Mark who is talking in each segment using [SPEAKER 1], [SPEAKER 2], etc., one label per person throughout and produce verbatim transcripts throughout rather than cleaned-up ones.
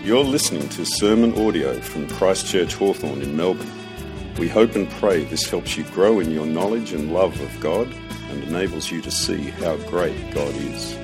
[SPEAKER 1] You're listening to sermon audio from Christchurch Hawthorn in Melbourne. We hope and pray this helps you grow in your knowledge and love of God and enables you to see how great God is.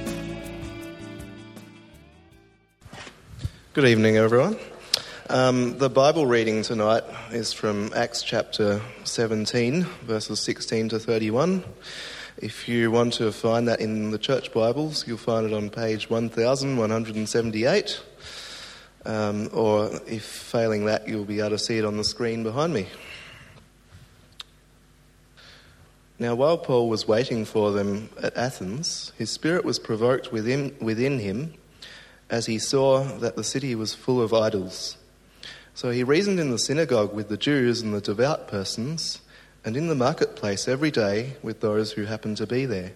[SPEAKER 2] Good evening, everyone. Um, the Bible reading tonight is from Acts chapter seventeen, verses sixteen to thirty-one. If you want to find that in the church Bibles, you'll find it on page one thousand one hundred seventy-eight. Um, or if failing that, you'll be able to see it on the screen behind me. Now, while Paul was waiting for them at Athens, his spirit was provoked within, within him as he saw that the city was full of idols. So he reasoned in the synagogue with the Jews and the devout persons, and in the marketplace every day with those who happened to be there.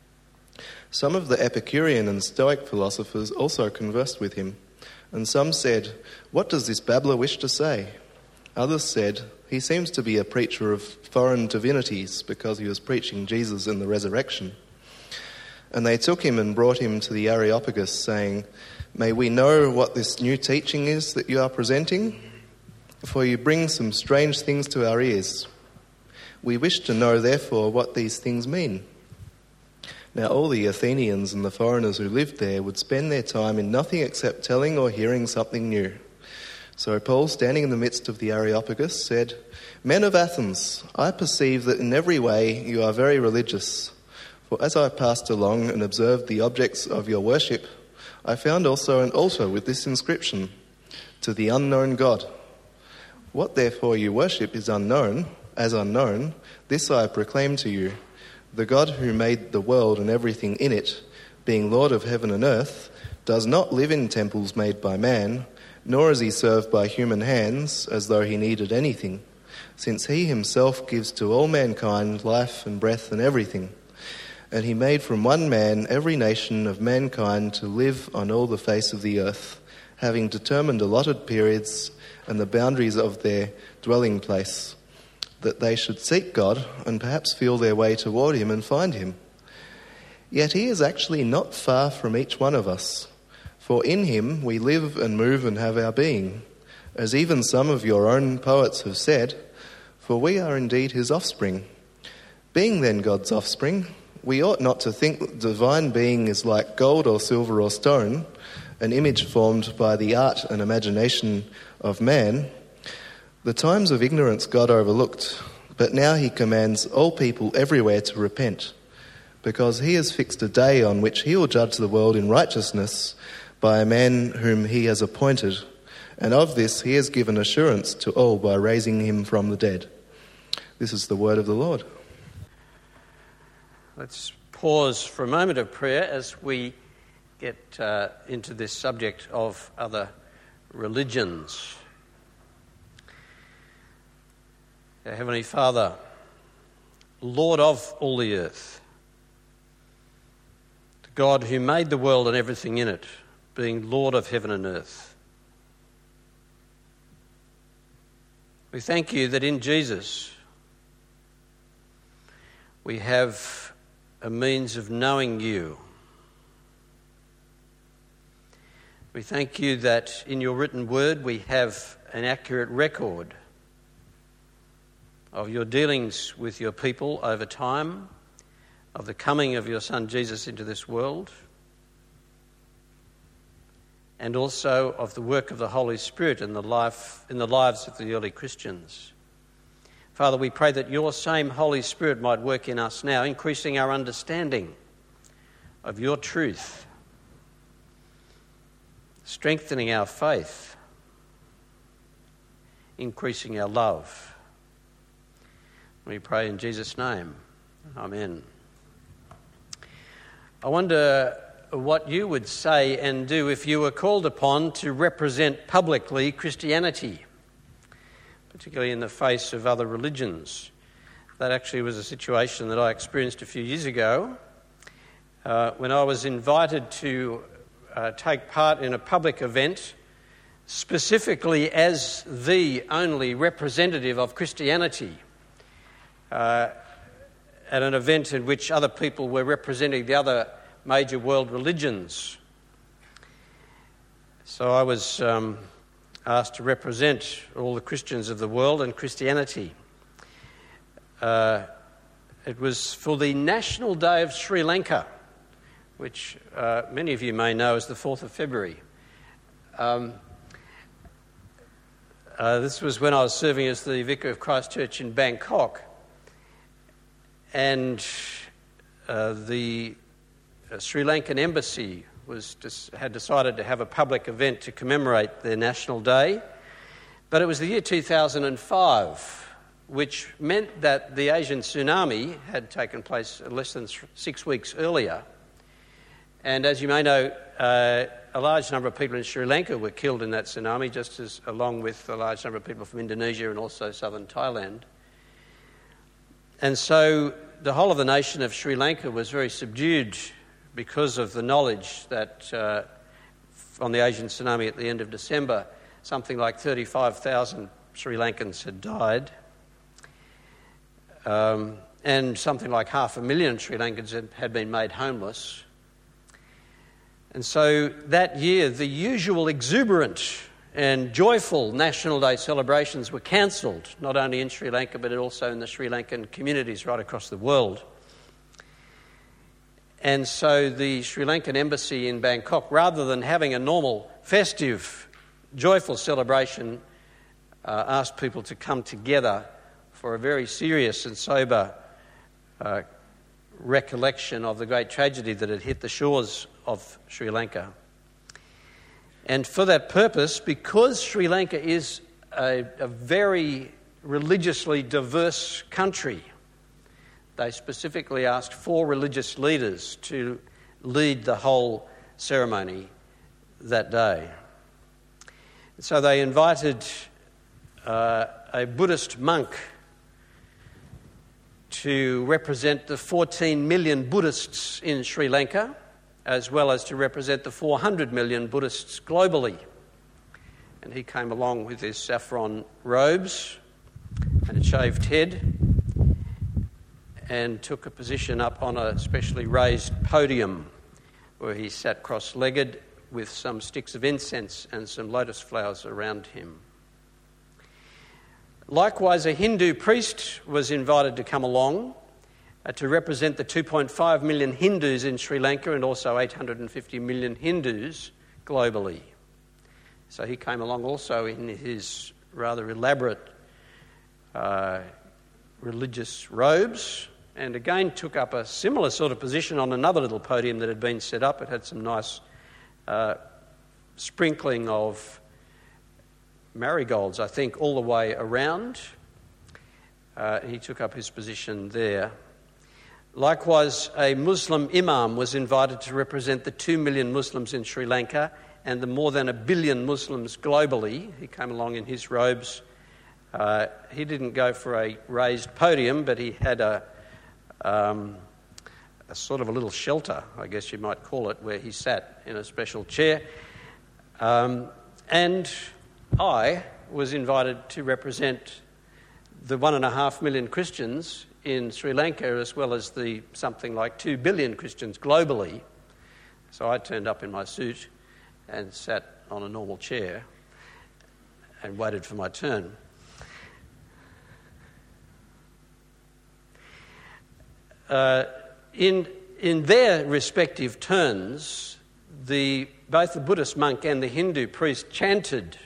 [SPEAKER 2] Some of the Epicurean and Stoic philosophers also conversed with him, and some said, "What does this babbler wish to say?" Others said, "He seems to be a preacher of foreign divinities because he was preaching Jesus and the resurrection." And they took him and brought him to the Areopagus, saying, "May we know what this new teaching is that you are presenting? For you bring some strange things to our ears. We wish to know, therefore, what these things mean." Now all the Athenians and the foreigners who lived there would spend their time in nothing except telling or hearing something new. So Paul, standing in the midst of the Areopagus, said, "Men of Athens, I perceive that in every way you are very religious. For as I passed along and observed the objects of your worship, I found also an altar with this inscription, 'To the unknown God.' What therefore you worship is unknown, as unknown, this I proclaim to you. The God who made the world and everything in it, being Lord of heaven and earth, does not live in temples made by man, nor is he served by human hands as though he needed anything, since he himself gives to all mankind life and breath and everything. And he made from one man every nation of mankind to live on all the face of the earth, having determined allotted periods and the boundaries of their dwelling place, that they should seek God and perhaps feel their way toward him and find him. Yet he is actually not far from each one of us, for in him we live and move and have our being, as even some of your own poets have said, for we are indeed his offspring. Being then God's offspring, we ought not to think that the divine being is like gold or silver or stone, an image formed by the art and imagination of man. The times of ignorance God overlooked, but now he commands all people everywhere to repent, because he has fixed a day on which he will judge the world in righteousness by a man whom he has appointed, and of this he has given assurance to all by raising him from the dead." This is the word of the Lord.
[SPEAKER 3] Let's pause for a moment of prayer as we get uh, into this subject of other religions. Our Heavenly Father, Lord of all the earth, the God who made the world and everything in it, being Lord of heaven and earth, we thank you that in Jesus we have a means of knowing you. We thank you that in your written word we have an accurate record of your dealings with your people over time, of the coming of your Son Jesus into this world, and also of the work of the Holy Spirit in the life in the lives of the early Christians. Father, we pray that your same Holy Spirit might work in us now, increasing our understanding of your truth, strengthening our faith, increasing our love. We pray in Jesus' name. Amen. I wonder what you would say and do if you were called upon to represent publicly Christianity, particularly in the face of other religions. That actually was a situation that I experienced a few years ago uh, when I was invited to uh, take part in a public event, specifically as the only representative of Christianity. Uh, at an event in which other people were representing the other major world religions. So I was um, asked to represent all the Christians of the world and Christianity. Uh, it was for the National Day of Sri Lanka, which uh, many of you may know as the fourth of February. Um, uh, this was when I was serving as the Vicar of Christ Church in Bangkok, and uh, the uh, Sri Lankan embassy was just, had decided to have a public event to commemorate their National Day, but it was the year two thousand five, which meant that the Asian tsunami had taken place less than six weeks earlier. And as you may know, uh, a large number of people in Sri Lanka were killed in that tsunami, just as along with a large number of people from Indonesia and also southern Thailand. And so the whole of the nation of Sri Lanka was very subdued because of the knowledge that uh, on the Asian tsunami at the end of December, something like thirty-five thousand Sri Lankans had died. Um, and something like half a million Sri Lankans had, had been made homeless. And so that year, the usual exuberant and joyful National Day celebrations were cancelled, not only in Sri Lanka, but also in the Sri Lankan communities right across the world. And so the Sri Lankan embassy in Bangkok, rather than having a normal, festive, joyful celebration, uh, asked people to come together for a very serious and sober uh, recollection of the great tragedy that had hit the shores of Sri Lanka. And for that purpose, because Sri Lanka is a, a very religiously diverse country, they specifically asked four religious leaders to lead the whole ceremony that day. So they invited uh, a Buddhist monk to represent the fourteen million Buddhists in Sri Lanka, as well as to represent the four hundred million Buddhists globally. And he came along with his saffron robes and a shaved head and took a position up on a specially raised podium where he sat cross-legged with some sticks of incense and some lotus flowers around him. Likewise, a Hindu priest was invited to come along uh, to represent the two point five million Hindus in Sri Lanka and also eight hundred fifty million Hindus globally. So he came along also in his rather elaborate uh, religious robes and again took up a similar sort of position on another little podium that had been set up. It had some nice uh, sprinkling of marigolds, I think, all the way around. Uh, he took up his position there. Likewise, a Muslim imam was invited to represent the two million Muslims in Sri Lanka and the more than a billion Muslims globally. He came along in his robes. Uh, he didn't go for a raised podium, but he had a, um, a sort of a little shelter, I guess you might call it, where he sat in a special chair. Um, and I was invited to represent the one and a half million Christians in Sri Lanka, as well as the something like two billion Christians globally. So I turned up in my suit and sat on a normal chair and waited for my turn. Uh, in in their respective turns, the both the Buddhist monk and the Hindu priest chanted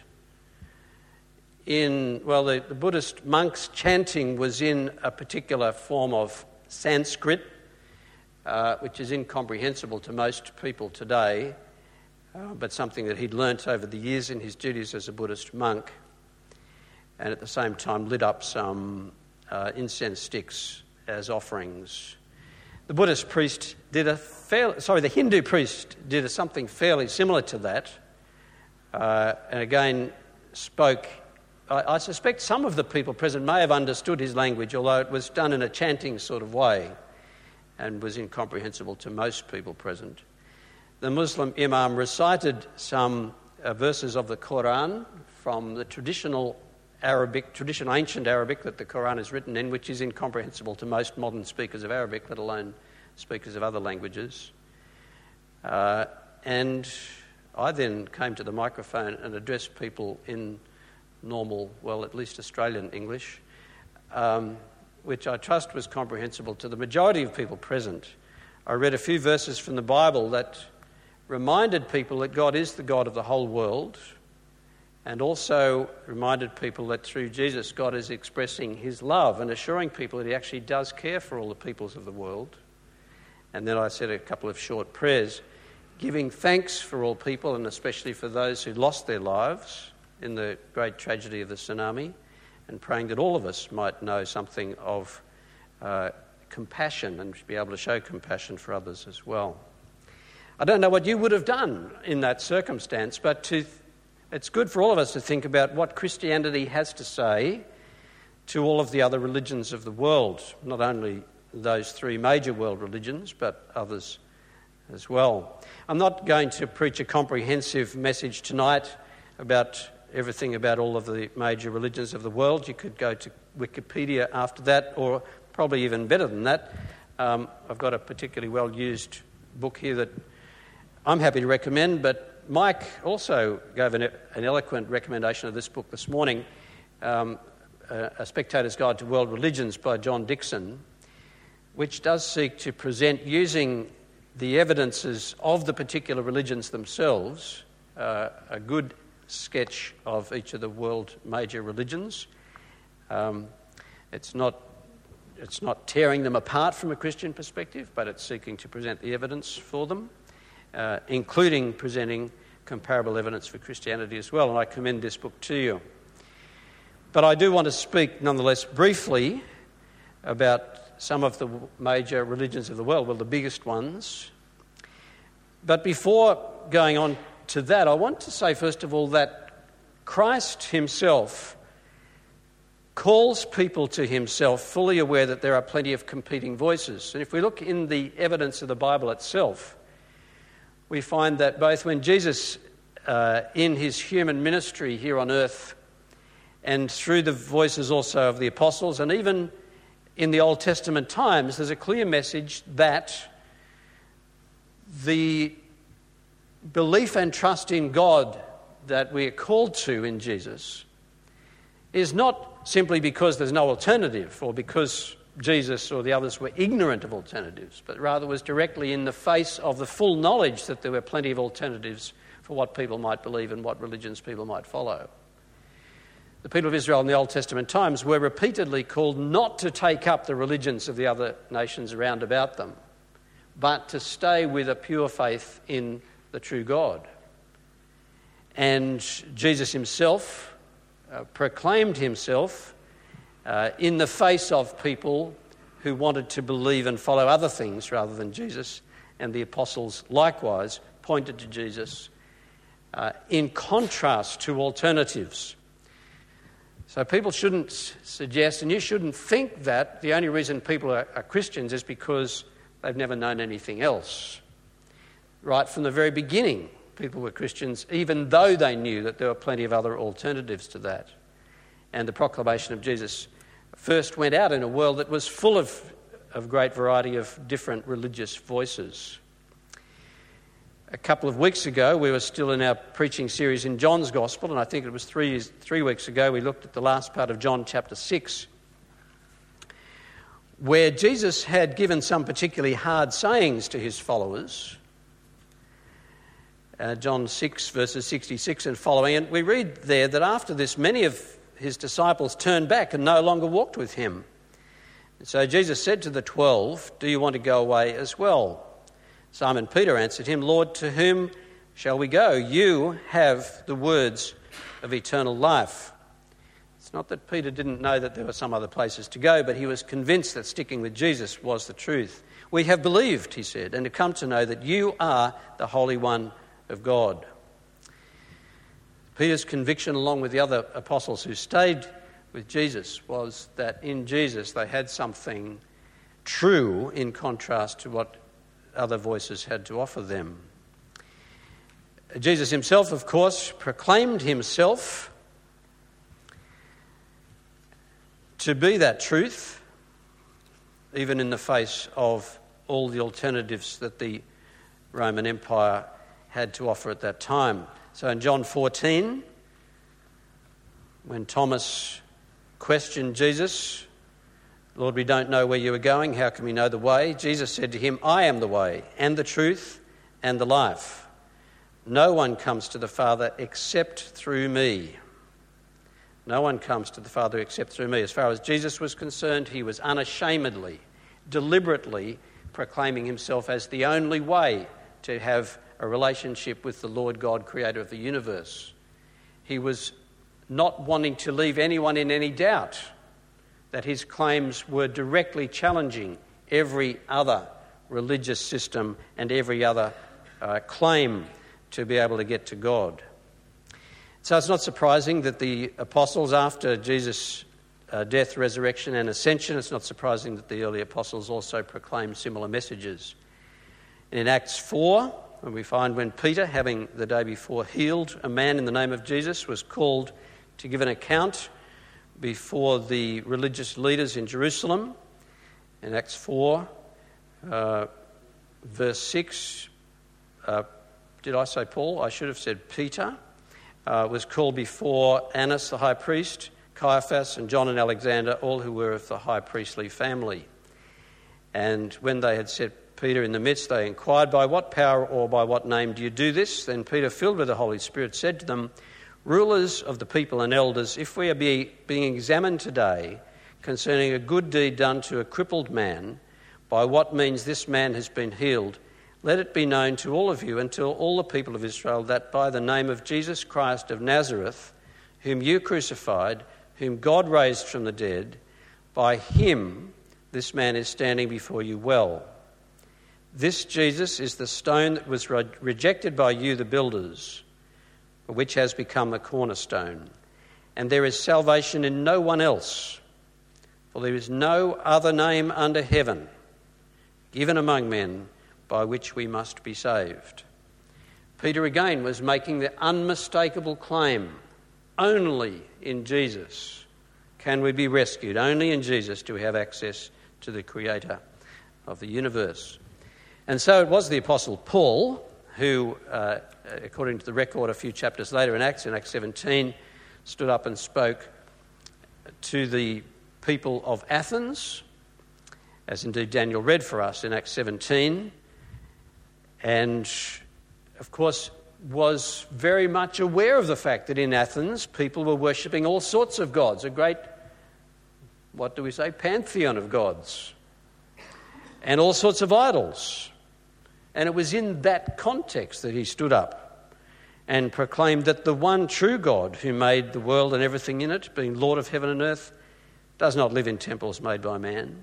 [SPEAKER 3] in, well, the, the Buddhist monk's chanting was in a particular form of Sanskrit, uh, which is incomprehensible to most people today, uh, but something that he'd learnt over the years in his duties as a Buddhist monk, and at the same time lit up some uh, incense sticks as offerings. The Buddhist priest did a fair, sorry, the Hindu priest did a, something fairly similar to that, uh, and again spoke. I, I suspect some of the people present may have understood his language, although it was done in a chanting sort of way and was incomprehensible to most people present. The Muslim imam recited some uh, verses of the Quran from the traditional Arabic, traditional ancient Arabic that the Quran is written in, which is incomprehensible to most modern speakers of Arabic, let alone speakers of other languages. Uh, and I then came to the microphone and addressed people in normal, well, at least Australian English, um, which I trust was comprehensible to the majority of people present. I read a few verses from the Bible that reminded people that God is the God of the whole world, and also reminded people that through Jesus, God is expressing his love and assuring people that he actually does care for all the peoples of the world. And then I said a couple of short prayers, giving thanks for all people, and especially for those who lost their lives in the great tragedy of the tsunami, and praying that all of us might know something of uh, compassion and be able to show compassion for others as well. I don't know what you would have done in that circumstance, but to, it's good for all of us to think about what Christianity has to say to all of the other religions of the world, not only those three major world religions, but others as well. I'm not going to preach a comprehensive message tonight about everything about all of the major religions of the world. You could go to Wikipedia after that, or probably even better than that. Um, I've got a particularly well-used book here that I'm happy to recommend, but Mike also gave an, an eloquent recommendation of this book this morning, um, a, a Spectator's Guide to World Religions by John Dixon, which does seek to present, using the evidences of the particular religions themselves, uh, a good sketch of each of the world major religions. Um, it's not it's not tearing them apart from a Christian perspective, but it's seeking to present the evidence for them, uh, including presenting comparable evidence for Christianity as well, and I commend this book to you. But I do want to speak nonetheless briefly about some of the major religions of the world, well, the biggest ones. But before going on to that, I want to say, first of all, that Christ himself calls people to himself, fully aware that there are plenty of competing voices. And if we look in the evidence of the Bible itself, we find that both when Jesus, uh, in his human ministry here on earth, and through the voices also of the apostles, and even in the Old Testament times, there's a clear message that the belief and trust in God that we are called to in Jesus is not simply because there's no alternative or because Jesus or the others were ignorant of alternatives, but rather was directly in the face of the full knowledge that there were plenty of alternatives for what people might believe and what religions people might follow. The people of Israel in the Old Testament times were repeatedly called not to take up the religions of the other nations around about them, but to stay with a pure faith in the true God. And Jesus himself uh, proclaimed himself uh, in the face of people who wanted to believe and follow other things rather than Jesus, and the apostles likewise pointed to Jesus uh, in contrast to alternatives. So people shouldn't suggest, and you shouldn't think that the only reason people are, are Christians is because they've never known anything else. Right from the very beginning, people were Christians, even though they knew that there were plenty of other alternatives to that. And the proclamation of Jesus first went out in a world that was full of, of great variety of different religious voices. A couple of weeks ago, we were still in our preaching series in John's Gospel, and I think it was three, three weeks ago we looked at the last part of John chapter six, where Jesus had given some particularly hard sayings to his followers. Uh, John six, verses sixty-six and following, and we read there that after this, many of his disciples turned back and no longer walked with him. And so Jesus said to the twelve, "Do you want to go away as well?" Simon Peter answered him, "Lord, to whom shall we go? You have the words of eternal life." It's not that Peter didn't know that there were some other places to go, but he was convinced that sticking with Jesus was the truth. "We have believed," he said, "and have come to know that you are the Holy One of God." Peter's conviction, along with the other apostles who stayed with Jesus, was that in Jesus they had something true in contrast to what other voices had to offer them. Jesus himself, of course, proclaimed himself to be that truth, even in the face of all the alternatives that the Roman Empire had to offer at that time. So in John fourteen, when Thomas questioned Jesus, "Lord, we don't know where you are going. How can we know the way?" Jesus said to him, "I am the way and the truth and the life. No one comes to the Father except through me." No one comes to the Father except through me. As far as Jesus was concerned, he was unashamedly, deliberately proclaiming himself as the only way to have a relationship with the Lord God, creator of the universe. He was not wanting to leave anyone in any doubt that his claims were directly challenging every other religious system and every other uh, claim to be able to get to God. So it's not surprising that the apostles, after Jesus' uh, death, resurrection and ascension, it's not surprising that the early apostles also proclaimed similar messages. And in Acts four, when we find when Peter, having the day before healed a man in the name of Jesus, was called to give an account before the religious leaders in Jerusalem. In Acts four, uh, verse six, uh, did I say Paul? I should have said Peter. Uh, was called before Annas the high priest, Caiaphas and John and Alexander, all who were of the high priestly family. And when they had set Peter in the midst, they inquired, "By what power or by what name do you do this?" Then Peter, filled with the Holy Spirit, said to them, "Rulers of the people and elders, if we are be, being examined today concerning a good deed done to a crippled man, by what means this man has been healed, let it be known to all of you and to all the people of Israel that by the name of Jesus Christ of Nazareth, whom you crucified, whom God raised from the dead, by him this man is standing before you well. This Jesus is the stone that was re- rejected by you, the builders, but which has become the cornerstone. And there is salvation in no one else, for there is no other name under heaven given among men by which we must be saved." Peter again was making the unmistakable claim, only in Jesus can we be rescued, only in Jesus do we have access to the creator of the universe. And so it was the Apostle Paul who, uh, according to the record a few chapters later in Acts, in Acts seventeen, stood up and spoke to the people of Athens, as indeed Daniel read for us in Acts seventeen, and, of course, was very much aware of the fact that in Athens people were worshipping all sorts of gods, a great, what do we say, pantheon of gods, and all sorts of idols. And it was in that context that he stood up and proclaimed that the one true God who made the world and everything in it, being Lord of heaven and earth, does not live in temples made by man.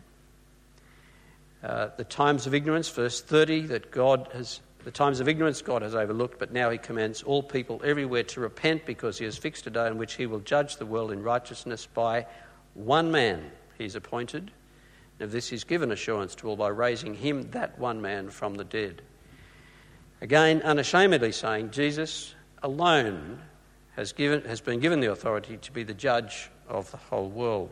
[SPEAKER 3] Uh, the times of ignorance, verse thirty, that God has, the times of ignorance God has overlooked, but now he commands all people everywhere to repent, because he has fixed a day in which he will judge the world in righteousness by one man he's appointed. And of this he's given assurance to all by raising him, that one man, from the dead. Again, unashamedly saying Jesus alone has given has been given the authority to be the judge of the whole world.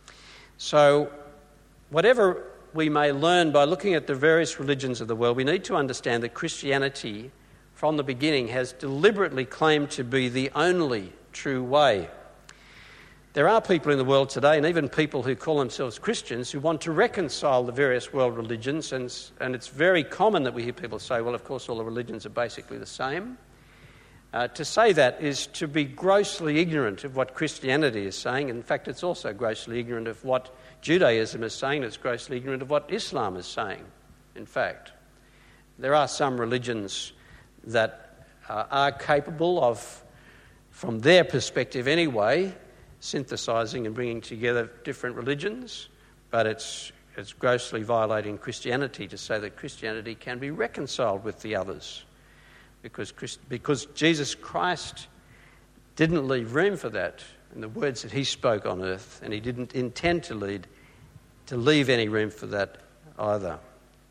[SPEAKER 3] So, whatever we may learn by looking at the various religions of the world, we need to understand that Christianity, from the beginning, has deliberately claimed to be the only true way. There are people in the world today, and even people who call themselves Christians, who want to reconcile the various world religions, and, and it's very common that we hear people say, well, of course, all the religions are basically the same. Uh, to say that is to be grossly ignorant of what Christianity is saying. In fact, it's also grossly ignorant of what Judaism is saying. It's grossly ignorant of what Islam is saying, in fact. There are some religions that uh, are capable of, from their perspective anyway, synthesising and bringing together different religions, but it's it's grossly violating Christianity to say that Christianity can be reconciled with the others, because Christ, because Jesus Christ didn't leave room for that in the words that he spoke on earth, and he didn't intend to lead to leave any room for that either.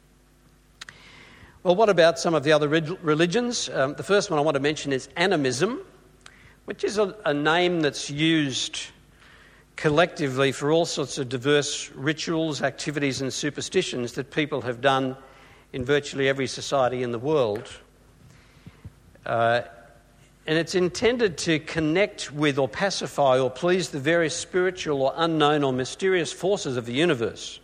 [SPEAKER 3] Well, what about some of the other religions? Um, the first one I want to mention is animism, which is a, a name that's used collectively for all sorts of diverse rituals, activities and superstitions that people have done in virtually every society in the world. Uh, and it's intended to connect with or pacify or please the various spiritual or unknown or mysterious forces of the universe.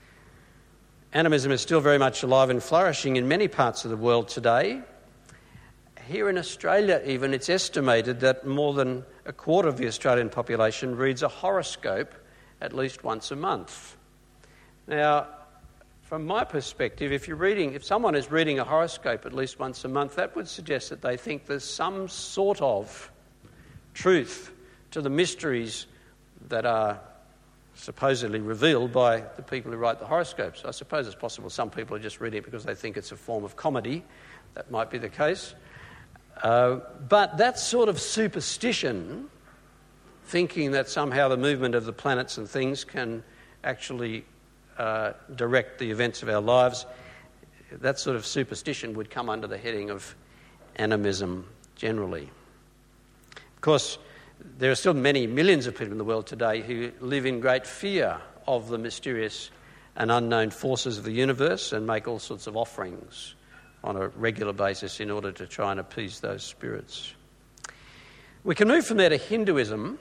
[SPEAKER 3] Animism is still very much alive and flourishing in many parts of the world today. Here in Australia even, it's estimated that more than a quarter of the Australian population reads a horoscope at least once a month. Now, from my perspective, if you're reading, if someone is reading a horoscope at least once a month, that would suggest that they think there's some sort of truth to the mysteries that are supposedly revealed by the people who write the horoscopes. I suppose it's possible some people are just reading it because they think it's a form of comedy. That might be the case. Uh, but that sort of superstition, thinking that somehow the movement of the planets and things can actually uh, direct the events of our lives, that sort of superstition would come under the heading of animism generally. Of course, there are still many millions of people in the world today who live in great fear of the mysterious and unknown forces of the universe and make all sorts of offerings on a regular basis in order to try and appease those spirits. We can move from there to Hinduism.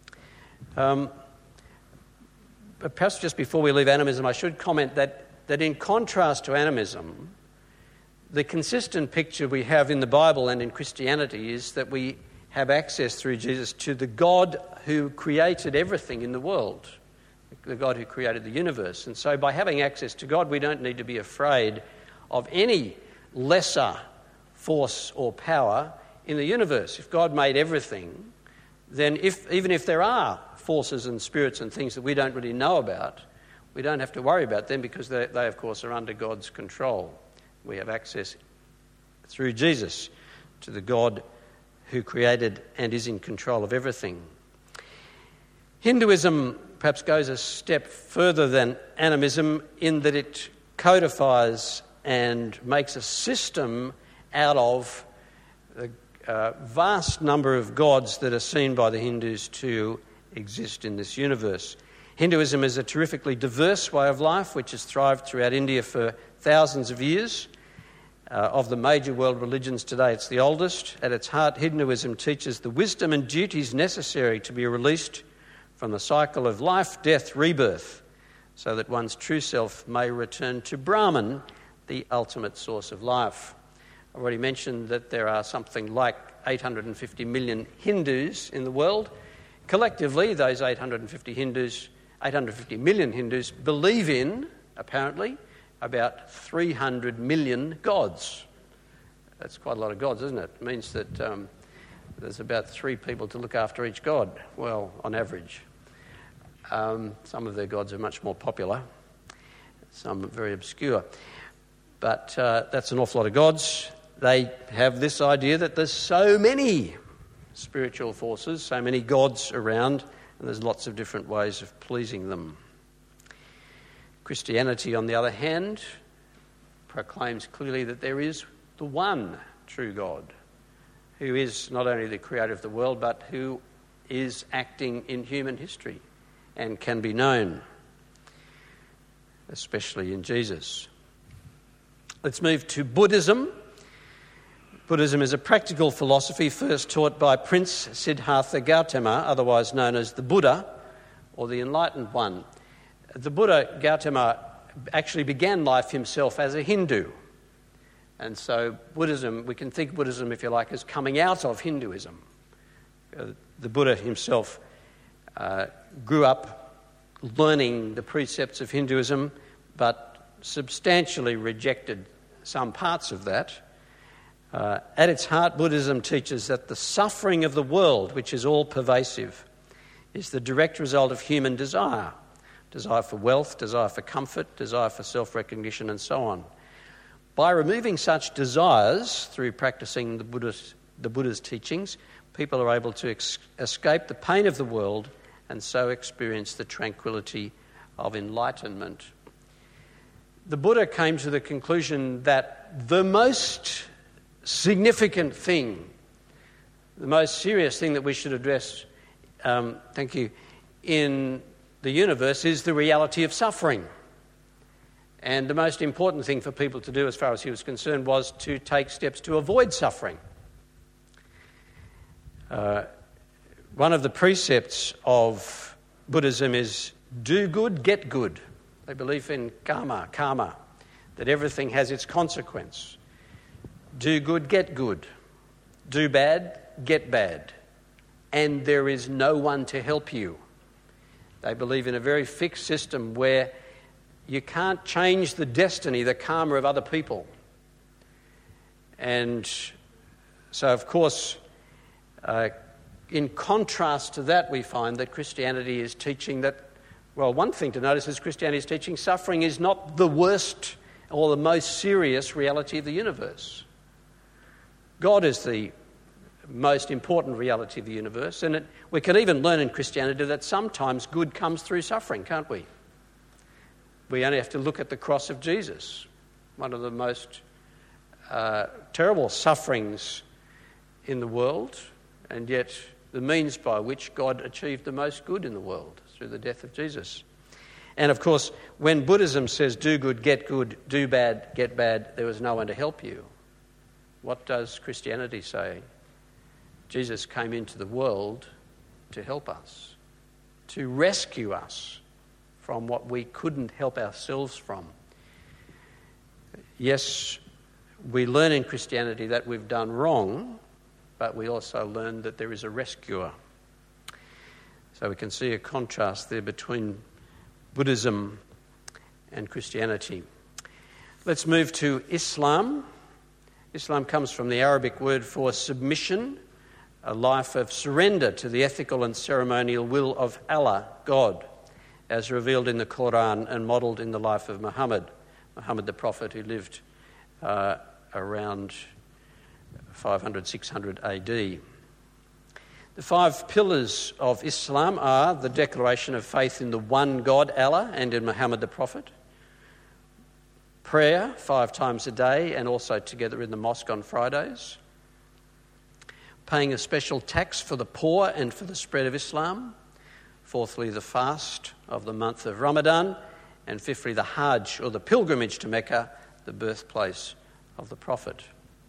[SPEAKER 3] Um, but perhaps just before we leave animism, I should comment that, that in contrast to animism, the consistent picture we have in the Bible and in Christianity is that we have access through Jesus to the God who created everything in the world, the God who created the universe. And so by having access to God, we don't need to be afraid of any lesser force or power in the universe. If God made everything, then if, even if there are forces and spirits and things that we don't really know about, we don't have to worry about them because they, they of course, are under God's control. We have access through Jesus to the God who created and is in control of everything. Hinduism perhaps goes a step further than animism in that it codifies and makes a system out of the uh, vast number of gods that are seen by the Hindus to exist in this universe. Hinduism is a terrifically diverse way of life which has thrived throughout India for thousands of years. Uh, of the major world religions today, it's the oldest. At its heart, Hinduism teaches the wisdom and duties necessary to be released from the cycle of life, death, rebirth, so that one's true self may return to Brahman, the ultimate source of life. I've already mentioned that there are something like eight hundred fifty million Hindus in the world. Collectively, those eight hundred fifty Hindus, eight hundred fifty million Hindus believe in, apparently, about three hundred million gods. That's quite a lot of gods, isn't it? It means that um, there's about three people to look after each god, well, on average. Um, some of their gods are much more popular, some are very obscure. But uh, that's an awful lot of gods. They have this idea that there's so many spiritual forces, so many gods around, and there's lots of different ways of pleasing them. Christianity, on the other hand, proclaims clearly that there is the one true God, who is not only the creator of the world, but who is acting in human history and can be known, especially in Jesus. Let's move to Buddhism. Buddhism is a practical philosophy first taught by Prince Siddhartha Gautama, otherwise known as the Buddha, or the Enlightened One. The Buddha, Gautama, actually began life himself as a Hindu. And so Buddhism, we can think Buddhism, if you like, as coming out of Hinduism. Uh, the Buddha himself uh, grew up learning the precepts of Hinduism, but substantially rejected some parts of that. Uh, at its heart, Buddhism teaches that the suffering of the world, which is all pervasive, is the direct result of human desire. Desire for wealth, desire for comfort, desire for self-recognition, and so on. By removing such desires through practicing the Buddha's, the Buddha's teachings, people are able to ex- escape the pain of the world and so experience the tranquility of enlightenment. The Buddha came to the conclusion that the most significant thing, the most serious thing that we should address, um, thank you, in the universe is the reality of suffering. And the most important thing for people to do, as far as he was concerned, was to take steps to avoid suffering. Uh, one of the precepts of Buddhism is do good, get good. They believe in karma, karma, that everything has its consequence. Do good, get good. Do bad, get bad. And there is no one to help you. They believe in a very fixed system where you can't change the destiny, the karma of other people. And so, of course, uh, in contrast to that, we find that Christianity is teaching that, well, one thing to notice is Christianity is teaching suffering is not the worst or the most serious reality of the universe. God is the most important reality of the universe, and it, we can even learn in Christianity that sometimes good comes through suffering, can't we? We only have to look at the cross of Jesus, one of the most uh, terrible sufferings in the world, and yet the means by which God achieved the most good in the world through the death of Jesus. And of course, when Buddhism says do good, get good, do bad, get bad, there was no one to help you, what does Christianity say? Jesus came into the world to help us, to rescue us from what we couldn't help ourselves from. Yes, we learn in Christianity that we've done wrong, but we also learn that there is a rescuer. So we can see a contrast there between Buddhism and Christianity. Let's move to Islam. Islam comes from the Arabic word for submission, a life of surrender to the ethical and ceremonial will of Allah, God, as revealed in the Quran and modelled in the life of Muhammad, Muhammad the Prophet, who lived uh, around five hundred, six hundred A D. The five pillars of Islam are the declaration of faith in the one God, Allah, and in Muhammad the Prophet, prayer five times a day and also together in the mosque on Fridays, paying a special tax for the poor and for the spread of Islam, fourthly, the fast of the month of Ramadan, and fifthly, the Hajj, or the pilgrimage to Mecca, the birthplace of the Prophet.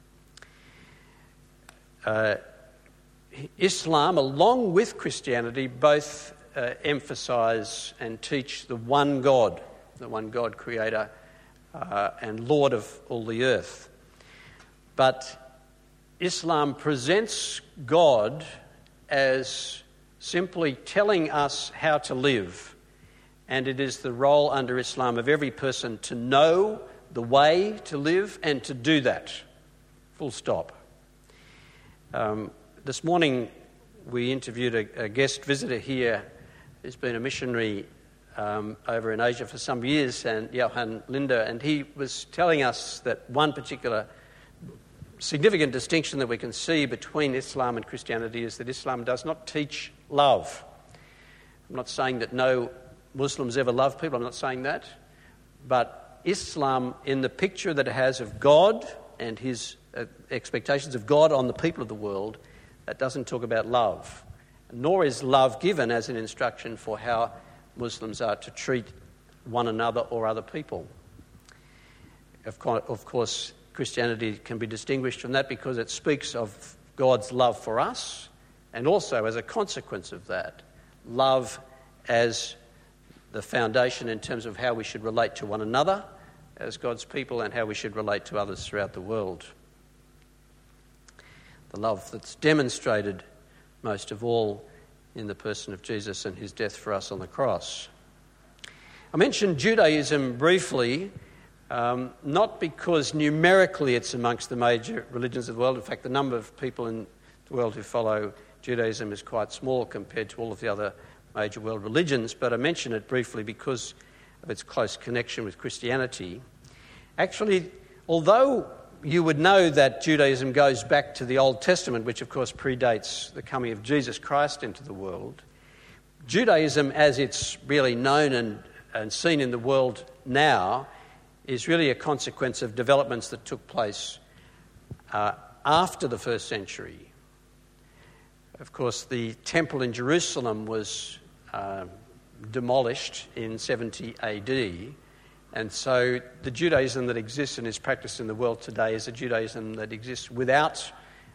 [SPEAKER 3] Uh, Islam, along with Christianity, both uh, emphasise and teach the one God, the one God, creator uh, and Lord of all the earth. But Islam presents God as simply telling us how to live, and it is the role under Islam of every person to know the way to live and to do that. Full stop. Um, this morning we interviewed a, a guest visitor here who's been a missionary um, over in Asia for some years, and Johan Linder, and he was telling us that one particular significant distinction that we can see between Islam and Christianity is that Islam does not teach love. I'm not saying that no Muslims ever love people, I'm not saying that, but Islam, in the picture that it has of God and his uh, expectations of God on the people of the world, that doesn't talk about love, nor is love given as an instruction for how Muslims are to treat one another or other people. Of course, of course Christianity can be distinguished from that because it speaks of God's love for us, and also as a consequence of that, love as the foundation in terms of how we should relate to one another as God's people and how we should relate to others throughout the world. The love that's demonstrated most of all in the person of Jesus and his death for us on the cross. I mentioned Judaism briefly, um, not because numerically it's amongst the major religions of the world. In fact, the number of people in the world who follow Judaism is quite small compared to all of the other major world religions, but I mention it briefly because of its close connection with Christianity. Actually, although you would know that Judaism goes back to the Old Testament, which of course predates the coming of Jesus Christ into the world, Judaism, as it's really known and, and seen in the world now, is really a consequence of developments that took place uh, after the first century. Of course, the temple in Jerusalem was uh, demolished in seventy A D, and so the Judaism that exists and is practiced in the world today is a Judaism that exists without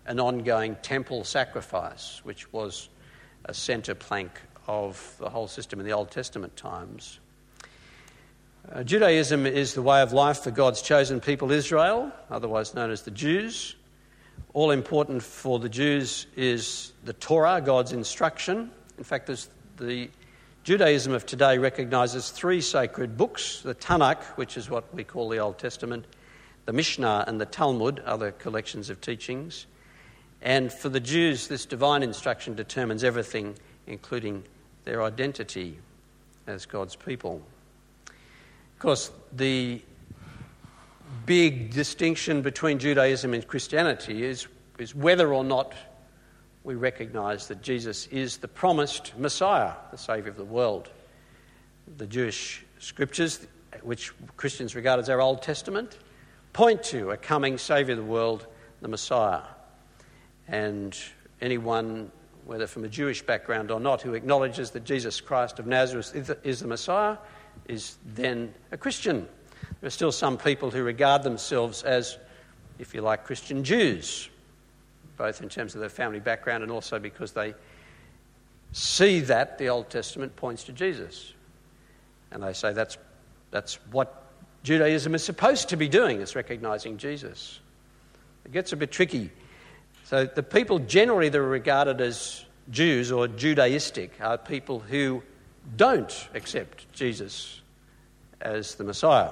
[SPEAKER 3] an ongoing temple sacrifice, which was a centre plank of the whole system in the Old Testament times. Uh, Judaism is the way of life for God's chosen people Israel, otherwise known as the Jews. All important for the Jews is the Torah, God's instruction. In fact, there's the Judaism of today recognises three sacred books: the Tanakh, which is what we call the Old Testament, the Mishnah and the Talmud, other collections of teachings. And for the Jews, this divine instruction determines everything, including their identity as God's people. Of course, the big distinction between Judaism and Christianity is, is whether or not we recognise that Jesus is the promised Messiah, the Saviour of the world. The Jewish scriptures, which Christians regard as our Old Testament, point to a coming Saviour of the world, the Messiah. And anyone, whether from a Jewish background or not, who acknowledges that Jesus Christ of Nazareth is the Messiah is then a Christian. There are still some people who regard themselves as, if you like, Christian Jews, both in terms of their family background and also because they see that the Old Testament points to Jesus. And they say that's that's what Judaism is supposed to be doing, is recognising Jesus. It gets a bit tricky. So the people generally that are regarded as Jews or Judaistic are people who don't accept Jesus as the Messiah.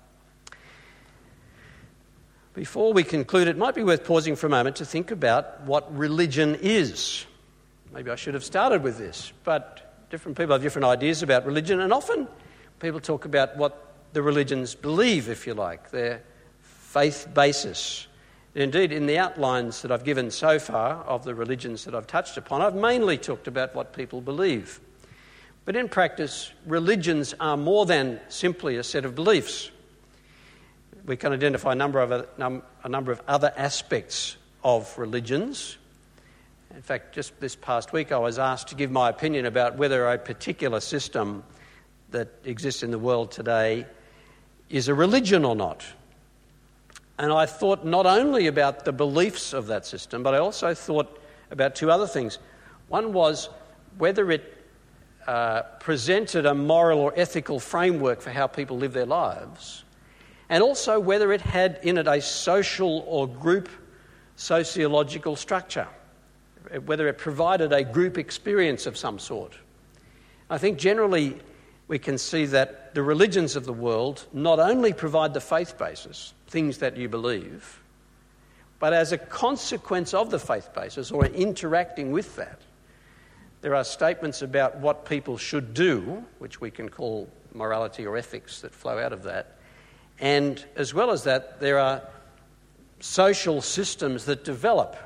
[SPEAKER 3] Before we conclude, it might be worth pausing for a moment to think about what religion is. Maybe I should have started with this, but different people have different ideas about religion, and often people talk about what the religions believe, if you like, their faith basis. Indeed, in the outlines that I've given so far of the religions that I've touched upon, I've mainly talked about what people believe. But in practice, religions are more than simply a set of beliefs. We can identify a number of other, num, a number of other aspects of religions. In fact, just this past week I was asked to give my opinion about whether a particular system that exists in the world today is a religion or not. And I thought not only about the beliefs of that system, but I also thought about two other things. One was whether it uh, presented a moral or ethical framework for how people live their lives, and also whether it had in it a social or group sociological structure, whether it provided a group experience of some sort. I think generally we can see that the religions of the world not only provide the faith basis, things that you believe, but as a consequence of the faith basis or interacting with that, there are statements about what people should do, which we can call morality or ethics, that flow out of that. And as well as that, there are social systems that develop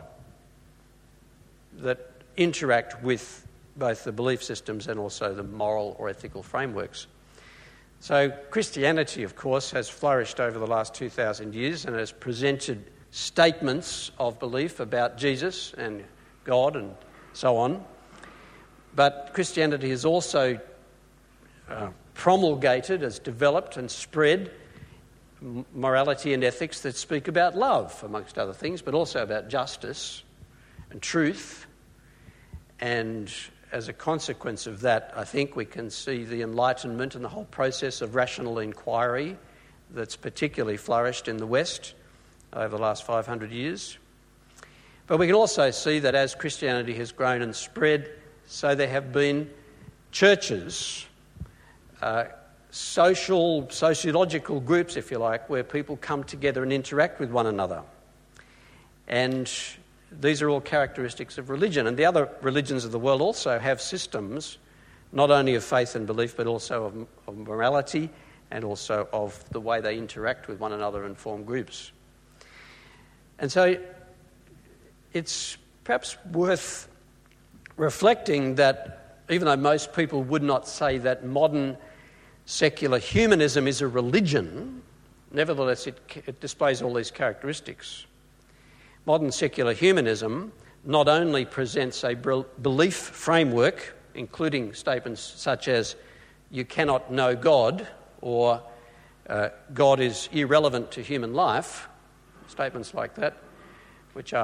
[SPEAKER 3] that interact with both the belief systems and also the moral or ethical frameworks. So Christianity, of course, has flourished over the last two thousand years and has presented statements of belief about Jesus and God and so on. But Christianity has also uh, promulgated, has developed and spread morality and ethics that speak about love, amongst other things, but also about justice and truth. And as a consequence of that, I think we can see the Enlightenment and the whole process of rational inquiry that's particularly flourished in the West over the last five hundred years. But we can also see that as Christianity has grown and spread, so there have been churches, uh, social, sociological groups, if you like, where people come together and interact with one another. And these are all characteristics of religion. And the other religions of the world also have systems, not only of faith and belief, but also of, of morality and also of the way they interact with one another and form groups. And so it's perhaps worth reflecting that even though most people would not say that modern secular humanism is a religion, nevertheless it, it displays all these characteristics. Modern secular humanism not only presents a belief framework, including statements such as you cannot know God or uh, God is irrelevant to human life, statements like that, which are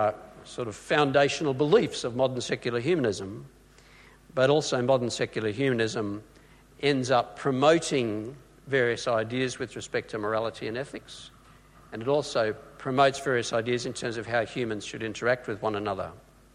[SPEAKER 3] sort of foundational beliefs of modern secular humanism, but also modern secular humanism ends up promoting various ideas with respect to morality and ethics, and it also promotes various ideas in terms of how humans should interact with one another.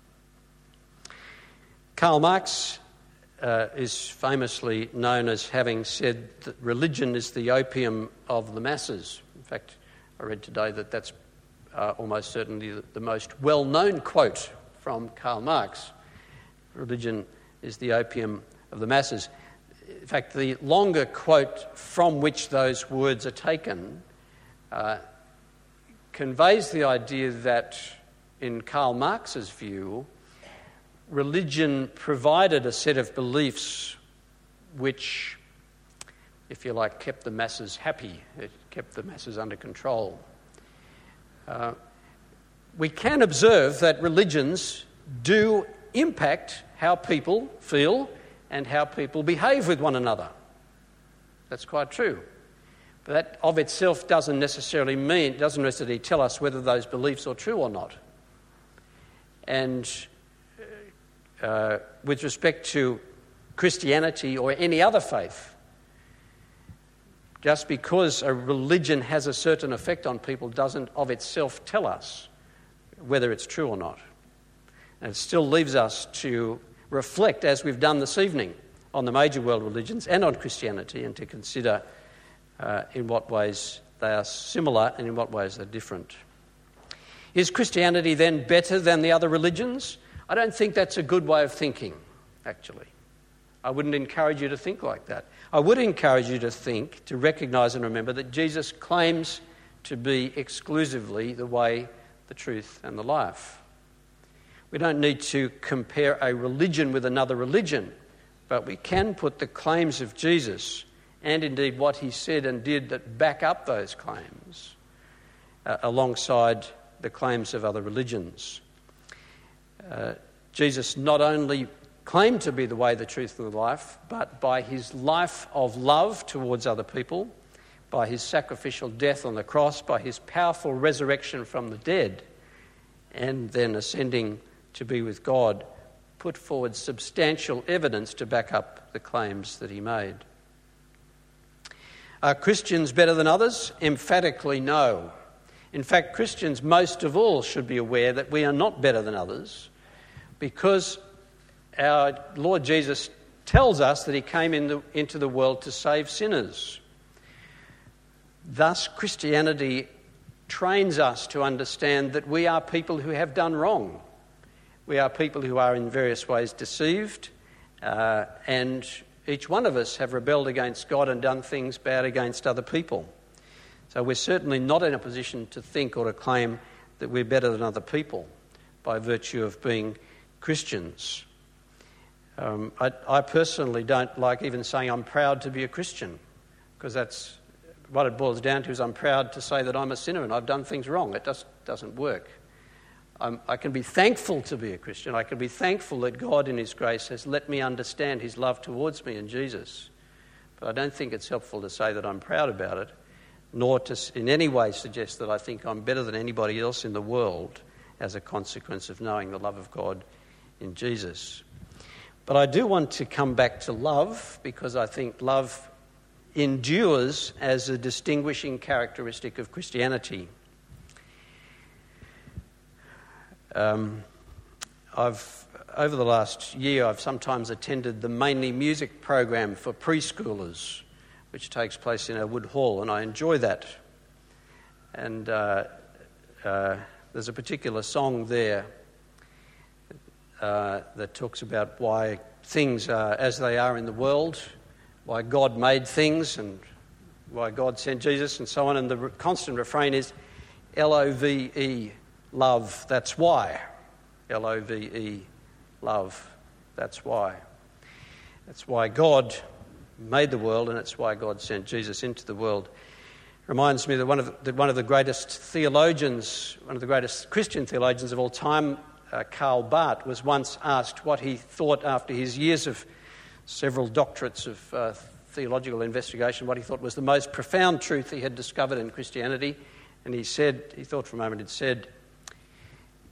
[SPEAKER 3] Karl Marx uh, is famously known as having said that religion is the opium of the masses. In fact, I read today that that's uh, almost certainly the, the most well-known quote from Karl Marx. Religion is the opium of the masses. In fact, the longer quote from which those words are taken uh, conveys the idea that, in Karl Marx's view, religion provided a set of beliefs which, if you like, kept the masses happy. It kept the masses under control. Uh, we can observe that religions do impact how people feel and how people behave with one another. That's quite true. But that of itself doesn't necessarily mean, doesn't necessarily tell us whether those beliefs are true or not. And uh, with respect to Christianity or any other faith, just because a religion has a certain effect on people doesn't of itself tell us whether it's true or not. And it still leaves us to reflect, as we've done this evening, on the major world religions and on Christianity, and to consider uh, in what ways they are similar and in what ways they're different. Is Christianity then better than the other religions? I don't think that's a good way of thinking, actually. I wouldn't encourage you to think like that. I would encourage you to think, to recognise and remember that Jesus claims to be exclusively the way, the truth and the life. We don't need to compare a religion with another religion, but we can put the claims of Jesus and indeed what he said and did that back up those claims uh, alongside the claims of other religions. Uh, Jesus not only claimed to be the way, the truth and the life, but by his life of love towards other people, by his sacrificial death on the cross, by his powerful resurrection from the dead, and then ascending to be with God, put forward substantial evidence to back up the claims that he made. Are Christians better than others? Emphatically no. In fact, Christians most of all should be aware that we are not better than others, because our Lord Jesus tells us that he came in the, into the world to save sinners. Thus, Christianity trains us to understand that we are people who have done wrong. We are people who are in various ways deceived, uh, and each one of us have rebelled against God and done things bad against other people. So we're certainly not in a position to think or to claim that we're better than other people by virtue of being Christians. Um, I, I personally don't like even saying I'm proud to be a Christian, because that's what it boils down to, is I'm proud to say that I'm a sinner and I've done things wrong. It just doesn't work. I'm, I can be thankful to be a Christian. I can be thankful that God in his grace has let me understand his love towards me in Jesus. But I don't think it's helpful to say that I'm proud about it, nor to in any way suggest that I think I'm better than anybody else in the world as a consequence of knowing the love of God in Jesus. But I do want to come back to love, because I think love endures as a distinguishing characteristic of Christianity. Um, I've over the last year, I've sometimes attended the Mainly Music program for preschoolers, which takes place in our Wood Hall, and I enjoy that. And uh, uh, there's a particular song there uh, that talks about why things are as they are in the world, why God made things, and why God sent Jesus, and so on. And the re- constant refrain is L O V E, love, that's why. L O V E, love, that's why. That's why God made the world, and it's why God sent Jesus into the world. It reminds me that one of the, that one of the greatest theologians, one of the greatest Christian theologians of all time, uh, Karl Barth, was once asked what he thought after his years of several doctorates of uh, theological investigation, what he thought was the most profound truth he had discovered in Christianity. And he said, he thought for a moment, he said,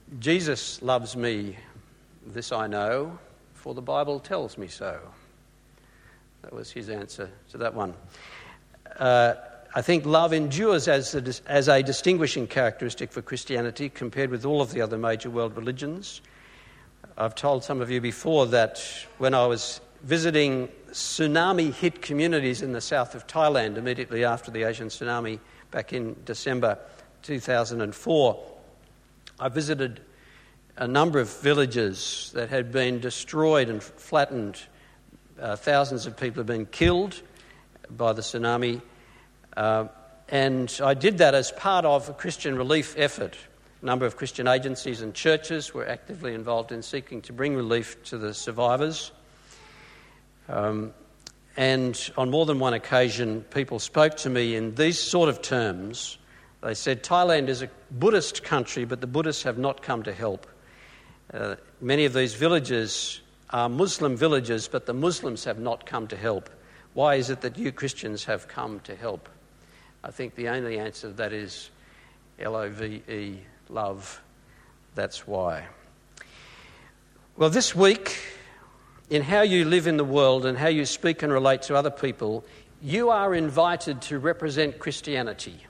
[SPEAKER 3] Jesus loves me, this I know, for the Bible tells me so. That was his answer to that one. Uh, I think love endures as a, as a distinguishing characteristic for Christianity compared with all of the other major world religions. I've told some of you before that when I was visiting tsunami-hit communities in the south of Thailand immediately after the Asian tsunami back in December two thousand four, I visited a number of villages that had been destroyed and flattened. Uh, thousands of people have been killed by the tsunami. Uh, and I did that as part of a Christian relief effort. A number of Christian agencies and churches were actively involved in seeking to bring relief to the survivors. Um, and on more than one occasion, people spoke to me in these sort of terms. They said, Thailand is a Buddhist country, but the Buddhists have not come to help. Uh, many of these villages are Muslim villages, but the Muslims have not come to help. Why is it that you Christians have come to help? I think the only answer to that is L O V E, love. That's why. Well, this week, in how you live in the world and how you speak and relate to other people, you are invited to represent Christianity.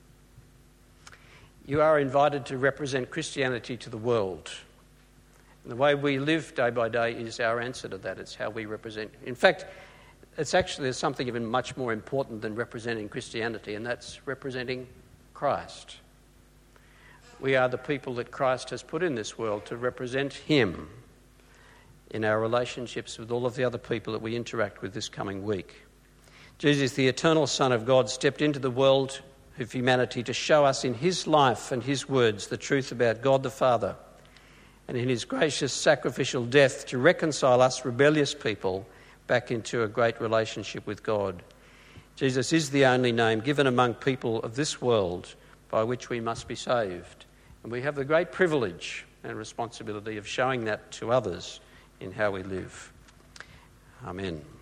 [SPEAKER 3] You are invited to represent Christianity to the world. And the way we live day by day is our answer to that. It's how we represent. In fact, it's actually something even much more important than representing Christianity, and that's representing Christ. We are the people that Christ has put in this world to represent him in our relationships with all of the other people that we interact with this coming week. Jesus, the eternal Son of God, stepped into the world of humanity to show us in his life and his words the truth about God the Father, and in his gracious sacrificial death to reconcile us rebellious people back into a great relationship with God. Jesus is the only name given among people of this world by which we must be saved. And we have the great privilege and responsibility of showing that to others in how we live. Amen.